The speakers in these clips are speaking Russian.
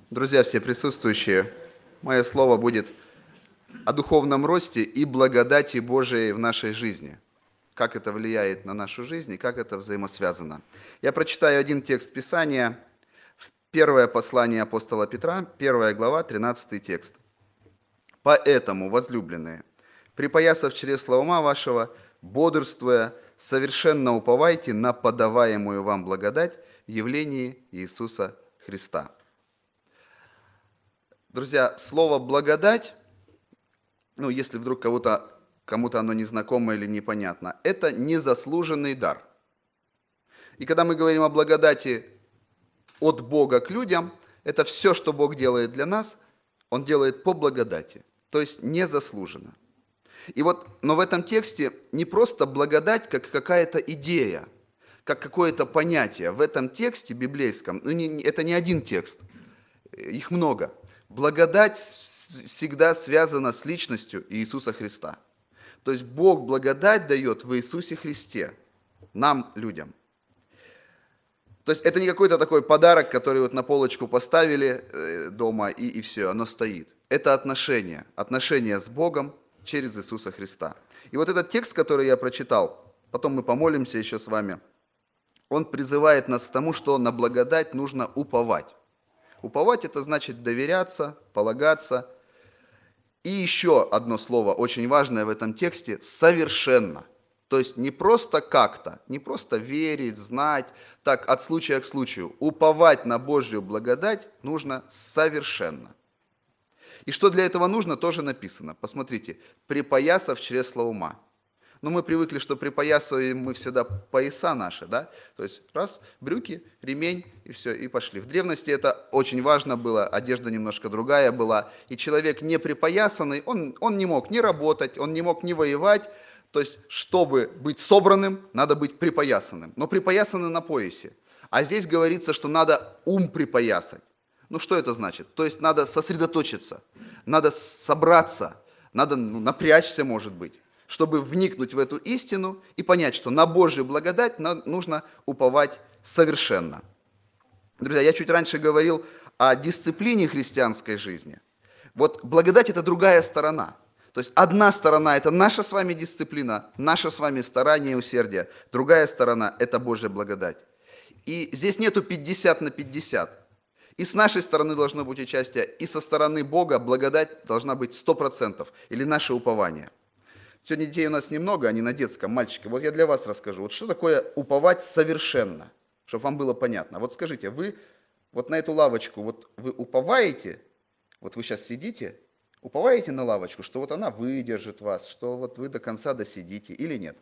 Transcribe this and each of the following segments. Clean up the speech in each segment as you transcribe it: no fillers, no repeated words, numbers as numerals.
Друзья, все присутствующие, мое слово будет о духовном росте и благодати Божией в нашей жизни. Как это влияет на нашу жизнь и как это взаимосвязано. Я прочитаю один текст Писания, первое послание апостола Петра, 1 глава, 13 текст. «Поэтому, возлюбленные, припоясав чресла ума вашего, бодрствуя, совершенно уповайте на подаваемую вам благодать в явлении Иисуса Христа». Друзья, слово «благодать», если вдруг кому-то оно незнакомо или непонятно, это незаслуженный дар. И когда мы говорим о благодати от Бога к людям, это все, что Бог делает для нас, Он делает по благодати, то есть незаслуженно. Но в этом тексте не просто благодать, как какая-то идея, как какое-то понятие. В этом тексте библейском, это не один текст, их много. Благодать всегда связана с личностью Иисуса Христа. То есть Бог благодать дает в Иисусе Христе, нам, людям. То есть это не какой-то такой подарок, который вот на полочку поставили дома и все, оно стоит. Это отношения с Богом через Иисуса Христа. И вот этот текст, который я прочитал, потом мы помолимся еще с вами, он призывает нас к тому, что на благодать нужно уповать. Уповать – это значит доверяться, полагаться. И еще одно слово, очень важное в этом тексте – совершенно. То есть не просто как-то, не просто верить, знать, так от случая к случаю. Уповать на Божью благодать нужно совершенно. И что для этого нужно, тоже написано. Посмотрите, припоясав чресла ума. Мы привыкли, что припоясываем мы всегда пояса наши, да? То есть раз, брюки, ремень, и все, и пошли. В древности это очень важно было, одежда немножко другая была. И человек не припоясанный, он не мог ни работать, он не мог ни воевать. То есть, чтобы быть собранным, надо быть припоясанным. Но припоясанным на поясе. А здесь говорится, что надо ум припоясать. Что это значит? То есть, надо сосредоточиться, надо собраться, надо напрячься, может быть, чтобы вникнуть в эту истину и понять, что на Божью благодать нужно уповать совершенно. Друзья, я чуть раньше говорил о дисциплине христианской жизни. Вот благодать – это другая сторона. То есть одна сторона – это наша с вами дисциплина, наше с вами старание и усердие. Другая сторона – это Божья благодать. И здесь нету 50 на 50. И с нашей стороны должно быть участие, и со стороны Бога благодать должна быть 100%, или наше упование. Сегодня детей у нас немного, они на детском, мальчики. Вот я для вас расскажу. Вот что такое уповать совершенно, чтобы вам было понятно. Вот скажите, вы вот на эту лавочку, вот вы уповаете, вот вы сейчас сидите, уповаете на лавочку, что вот она выдержит вас, что вот вы до конца досидите или нет?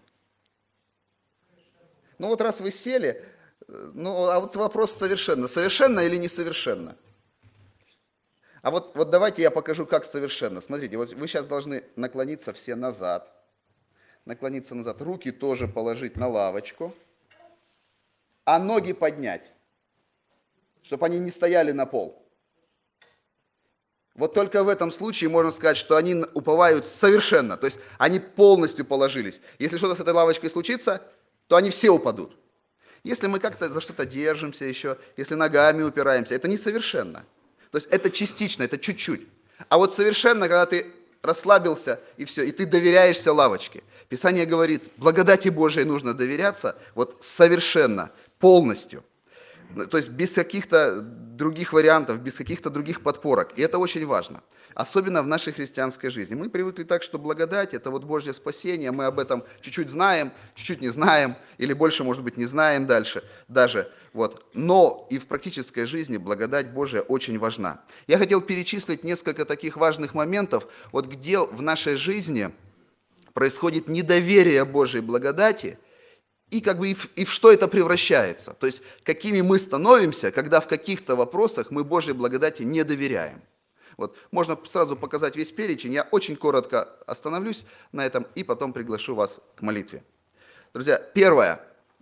Вот раз вы сели, а вот вопрос совершенно. Совершенно или несовершенно? А вот давайте я покажу, как совершенно. Смотрите, вот вы сейчас должны наклониться все назад. Наклониться назад. Руки тоже положить на лавочку. А ноги поднять, чтобы они не стояли на пол. Вот только в этом случае можно сказать, что они уповают совершенно. То есть они полностью положились. Если что-то с этой лавочкой случится, то они все упадут. Если мы как-то за что-то держимся еще, если ногами упираемся, это несовершенно. То есть это частично, это чуть-чуть. А вот совершенно, когда ты расслабился и все, и ты доверяешься лавочке. Писание говорит, благодати Божией нужно доверяться вот совершенно, полностью. То есть без каких-то других вариантов, без каких-то других подпорок. И это очень важно. Особенно в нашей христианской жизни. Мы привыкли так, что благодать – это вот Божье спасение. Мы об этом чуть-чуть знаем, чуть-чуть не знаем, или больше, может быть, не знаем дальше даже. Но и в практической жизни благодать Божия очень важна. Я хотел перечислить несколько таких важных моментов, где в нашей жизни происходит недоверие Божьей благодати, и в что это превращается. То есть, какими мы становимся, когда в каких-то вопросах мы Божьей благодати не доверяем. Можно сразу показать весь перечень, я очень коротко остановлюсь на этом и потом приглашу вас к молитве. Друзья, первое,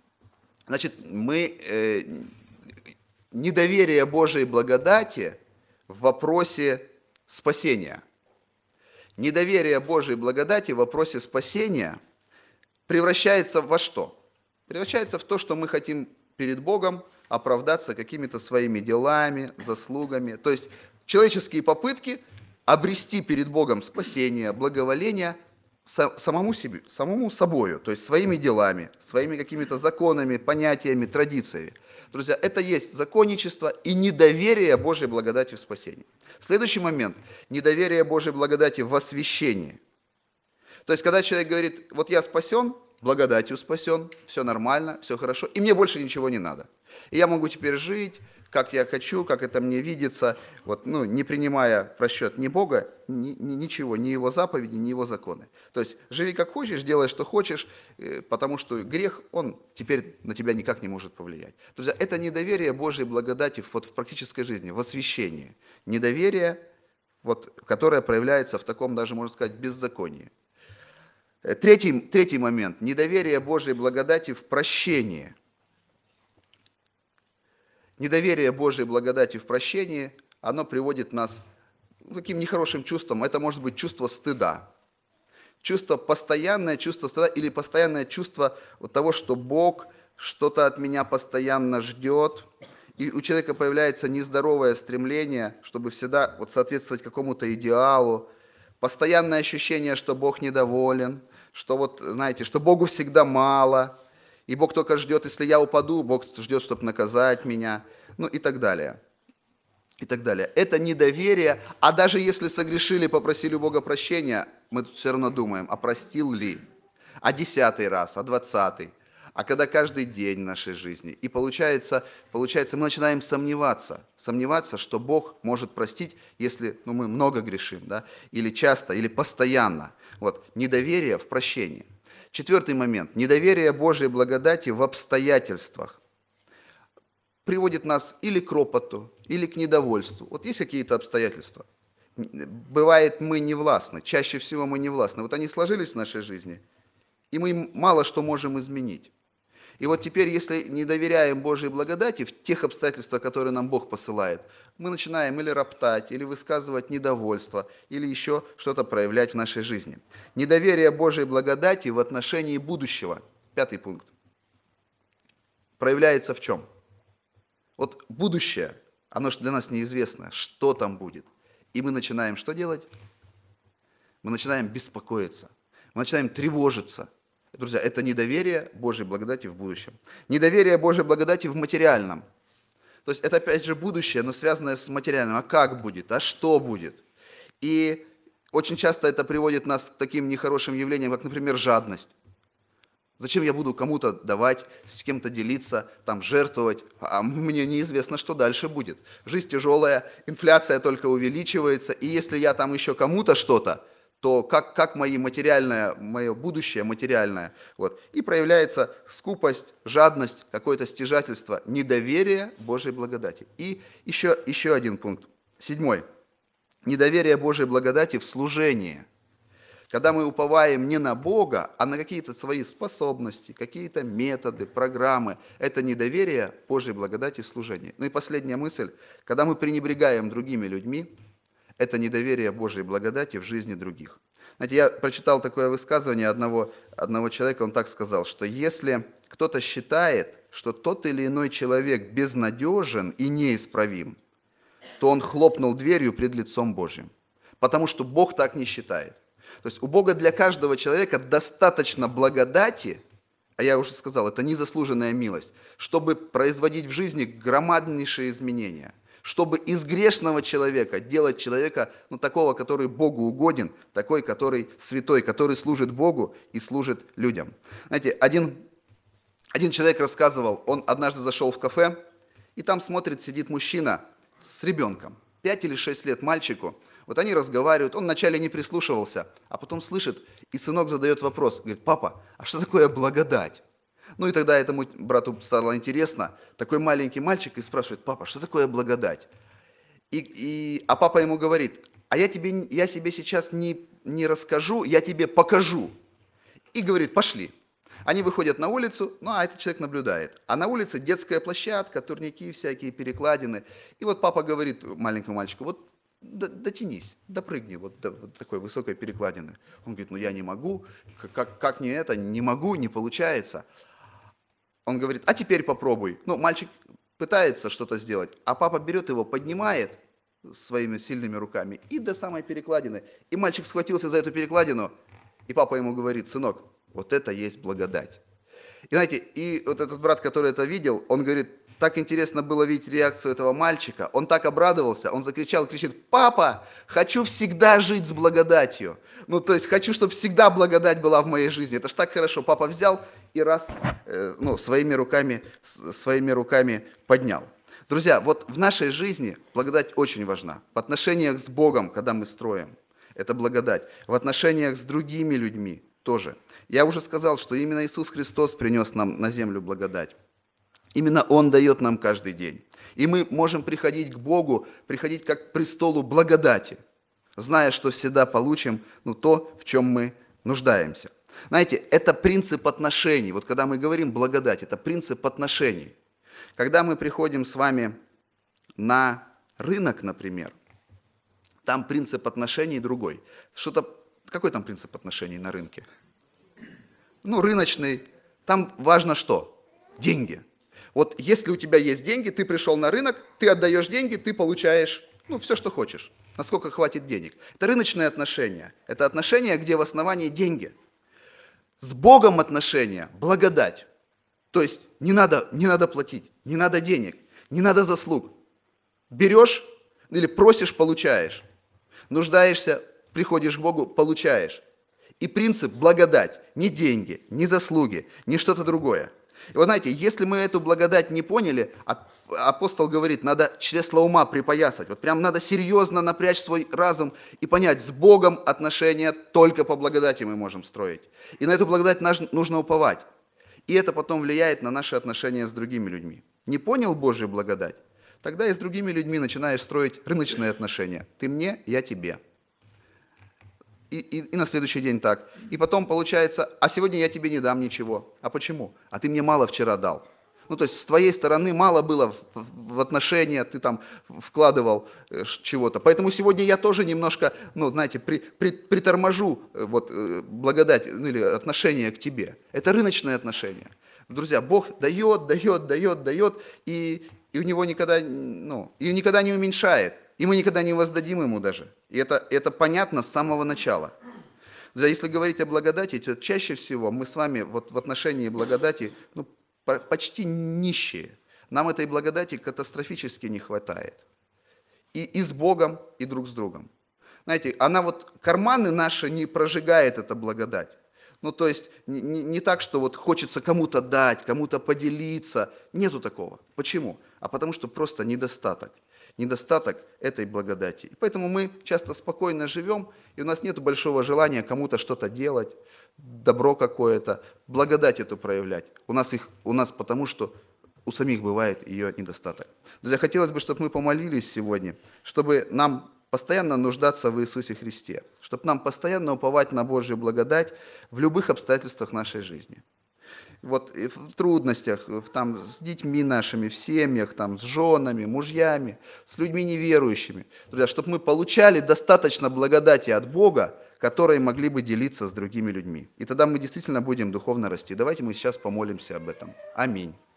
недоверие Божьей благодати в вопросе спасения. Недоверие Божьей благодати в вопросе спасения превращается во что? Превращается в то, что мы хотим перед Богом оправдаться какими-то своими делами, заслугами. То есть человеческие попытки обрести перед Богом спасение, благоволение самому себе, самому собою, то есть своими делами, своими какими-то законами, понятиями, традициями. Друзья, это есть законничество и недоверие Божьей благодати в спасении. Следующий момент – недоверие Божьей благодати в освящении. То есть, когда человек говорит, вот я спасен, благодатью спасен, все нормально, все хорошо, и мне больше ничего не надо. И я могу теперь жить, как я хочу, как это мне видится, вот, не принимая в расчет ни Бога, ничего, ни Его заповеди, ни Его законы. То есть, живи как хочешь, делай, что хочешь, потому что грех, он теперь на тебя никак не может повлиять. Друзья, это недоверие Божьей благодати вот, в практической жизни, в освящении. Недоверие, вот, которое проявляется в таком даже, можно сказать, беззаконии. Третий момент – недоверие Божьей благодати в прощении. Недоверие Божьей благодати в прощении, оно приводит нас к таким нехорошим чувствам. Это может быть чувство стыда. Постоянное чувство стыда или постоянное чувство того, что Бог что-то от меня постоянно ждет. И у человека появляется нездоровое стремление, чтобы всегда соответствовать какому-то идеалу. Постоянное ощущение, что Бог недоволен, что что Богу всегда мало, и Бог только ждет, если я упаду, Бог ждет, чтобы наказать меня, и так далее. И так далее. Это недоверие, а даже если согрешили, попросили у Бога прощения, мы все равно думаем, а простил ли? А 10-й раз, а 20-й? А когда каждый день нашей жизни. И получается, мы начинаем сомневаться, что Бог может простить, если мы много грешим, да? Или часто, или постоянно. Недоверие в прощении. 4-й момент. Недоверие Божьей благодати в обстоятельствах приводит нас или к ропоту, или к недовольству. Есть какие-то обстоятельства. Бывает, мы не властны, чаще всего мы не властны. Они сложились в нашей жизни, и мы мало что можем изменить. И теперь, если не доверяем Божьей благодати в тех обстоятельствах, которые нам Бог посылает, мы начинаем или роптать, или высказывать недовольство, или еще что-то проявлять в нашей жизни. Недоверие Божьей благодати в отношении будущего. 5-й пункт. Проявляется в чем? Будущее, оно же для нас неизвестно, что там будет. И мы начинаем что делать? Мы начинаем беспокоиться, мы начинаем тревожиться. Друзья, это недоверие Божьей благодати в будущем. Недоверие Божьей благодати в материальном. То есть это опять же будущее, но связанное с материальным. А как будет? А что будет? И очень часто это приводит нас к таким нехорошим явлениям, как, например, жадность. Зачем я буду кому-то давать, с кем-то делиться, жертвовать, а мне неизвестно, что дальше будет. Жизнь тяжелая, инфляция только увеличивается, и если я еще кому-то что-то, то как мое будущее материальное. И проявляется скупость, жадность, какое-то стяжательство, недоверие Божьей благодати. И еще один пункт, 7-й. Недоверие Божьей благодати в служении. Когда мы уповаем не на Бога, а на какие-то свои способности, какие-то методы, программы, это недоверие Божьей благодати в служении. И последняя мысль. Когда мы пренебрегаем другими людьми, это недоверие Божьей благодати в жизни других. Знаете, я прочитал такое высказывание одного человека, он так сказал, что если кто-то считает, что тот или иной человек безнадежен и неисправим, то он хлопнул дверью пред лицом Божьим, потому что Бог так не считает. То есть у Бога для каждого человека достаточно благодати, а я уже сказал, это незаслуженная милость, чтобы производить в жизни громаднейшие изменения, чтобы из грешного человека делать человека, такого, который Богу угоден, такой, который святой, который служит Богу и служит людям. Знаете, один человек рассказывал, он однажды зашел в кафе, и там сидит мужчина с ребенком, 5 или 6 лет мальчику. Они разговаривают, он вначале не прислушивался, а потом слышит, и сынок задает вопрос, говорит: папа, а что такое благодать? И тогда этому брату стало интересно, такой маленький мальчик, и спрашивает: папа, что такое благодать? А папа ему говорит: а я тебе сейчас не расскажу, я тебе покажу. И говорит: пошли. Они выходят на улицу, а этот человек наблюдает. А на улице детская площадка, турники всякие, перекладины. И папа говорит маленькому мальчику: дотянись, допрыгни до такой высокой перекладины. Он говорит: я не могу, как не могу, не получается. Он говорит: а теперь попробуй. Мальчик пытается что-то сделать, а папа берет его, поднимает своими сильными руками и до самой перекладины. И мальчик схватился за эту перекладину, и папа ему говорит: сынок, вот это есть благодать. И знаете, и вот этот брат, который это видел, он говорит, так интересно было видеть реакцию этого мальчика. Он так обрадовался, он закричал, кричит: папа, хочу всегда жить с благодатью. Ну, то есть, хочу, чтобы всегда благодать была в моей жизни. Это ж так хорошо. Папа взял и раз, своими руками поднял. Друзья, вот в нашей жизни благодать очень важна. В отношениях с Богом, когда мы строим, это благодать. В отношениях с другими людьми тоже. Я уже сказал, что именно Иисус Христос принес нам на землю благодать. Именно Он дает нам каждый день. И мы можем приходить к Богу, приходить как к престолу благодати, зная, что всегда получим то, в чем мы нуждаемся. Знаете, это принцип отношений. Вот когда мы говорим благодать, это принцип отношений. Когда мы приходим с вами на рынок, например, там принцип отношений другой. Какой там принцип отношений на рынке? Рыночный. Там важно что? Деньги. Вот если у тебя есть деньги, ты пришел на рынок, ты отдаешь деньги, ты получаешь, все, что хочешь, насколько хватит денег. Это рыночные отношения. Это отношения, где в основании деньги. С Богом отношения, благодать. То есть не надо платить, не надо денег, не надо заслуг. Берешь или просишь, получаешь. Нуждаешься, приходишь к Богу, получаешь. И принцип благодать, не деньги, не заслуги, не что-то другое. И вот знаете, если мы эту благодать не поняли, апостол говорит, надо чресла ума припоясать. Вот прям надо серьезно напрячь свой разум и понять, с Богом отношения только по благодати мы можем строить. И на эту благодать нужно уповать. И это потом влияет на наши отношения с другими людьми. Не понял Божью благодать? Тогда и с другими людьми начинаешь строить рыночные отношения. Ты мне, я тебе. И на следующий день так. И потом получается, а сегодня я тебе не дам ничего. А почему? А ты мне мало вчера дал. То есть с твоей стороны мало было в отношения, ты там вкладывал чего-то. Поэтому сегодня я тоже немножко, приторможу благодать или отношение к тебе. Это рыночные отношения. Друзья, Бог дает, и у него никогда не уменьшает. И мы никогда не воздадим ему даже. И это понятно с самого начала. Друзья, если говорить о благодати, то чаще всего мы с вами в отношении благодати почти нищие. Нам этой благодати катастрофически не хватает. И с Богом, и друг с другом. Знаете, она карманы наши не прожигает эта благодать. То есть не так, что хочется кому-то дать, кому-то поделиться. Нету такого. Почему? А потому что просто недостаток этой благодати. И поэтому мы часто спокойно живем, и у нас нет большого желания кому-то что-то делать, добро какое-то, благодать эту проявлять. У нас потому, что у самих бывает ее недостаток. Друзья, хотелось бы, чтобы мы помолились сегодня, чтобы нам постоянно нуждаться в Иисусе Христе, чтобы нам постоянно уповать на Божью благодать в любых обстоятельствах нашей жизни. И в трудностях, с детьми нашими, в семьях, с женами, мужьями, с людьми неверующими. Друзья, чтобы мы получали достаточно благодати от Бога, которой могли бы делиться с другими людьми. И тогда мы действительно будем духовно расти. Давайте мы сейчас помолимся об этом. Аминь.